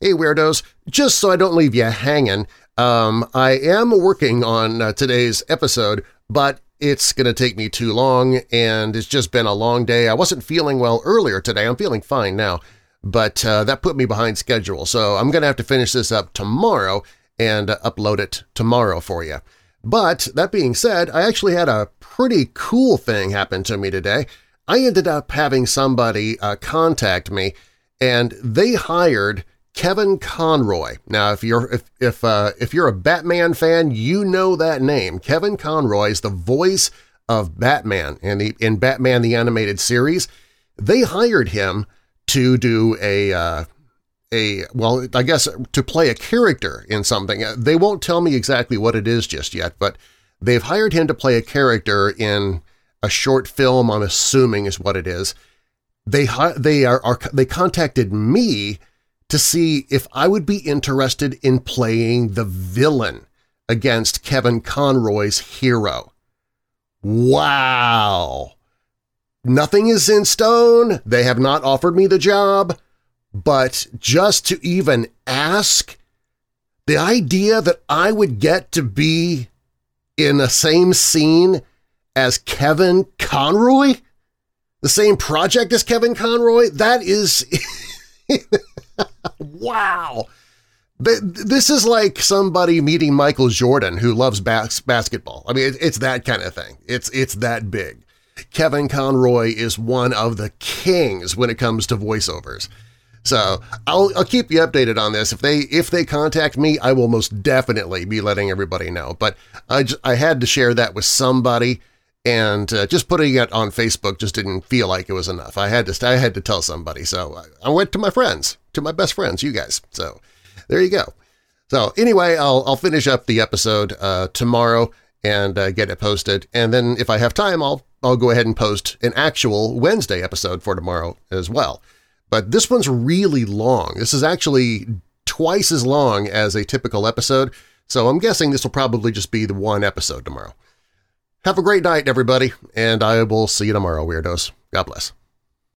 Hey Weirdos, just so I don't leave you hanging, I am working on today's episode, but it's going to take me too long, and it's just been a long day. I wasn't feeling well earlier today. I'm feeling fine now, but that put me behind schedule, so I'm going to have to finish this up tomorrow and upload it tomorrow for you. But that being said, I actually had a pretty cool thing happen to me today. I ended up having somebody contact me, and they hired Kevin Conroy. Now, if you're a Batman fan, you know that name. Kevin Conroy is the voice of Batman in Batman the Animated Series. They hired him to do I guess to play a character in something. They won't tell me exactly what it is just yet, but they've hired him to play a character in a short film, I'm assuming is what it is. They contacted me to see if I would be interested in playing the villain against Kevin Conroy's hero. Wow! Nothing is in stone. They have not offered me the job, but just to even ask, the idea that I would get to be in the same scene as Kevin Conroy, the same project as Kevin Conroy, that is... Wow! This is like somebody meeting Michael Jordan who loves basketball. I mean, it's that kind of thing. It's that big. Kevin Conroy is one of the kings when it comes to voiceovers. So I'll keep you updated on this. If they contact me, I will most definitely be letting everybody know. But I had to share that with somebody, and just putting it on Facebook just didn't feel like it was enough. I had to tell somebody. So I went to my friends, to my best friends, you guys. So there you go. So anyway, I'll finish up the episode tomorrow and get it posted. And then if I have time, I'll go ahead and post an actual Wednesday episode for tomorrow as well. But this one's really long. This is actually twice as long as a typical episode, so I'm guessing this will probably just be the one episode tomorrow. Have a great night, everybody, and I will see you tomorrow, Weirdos. God bless.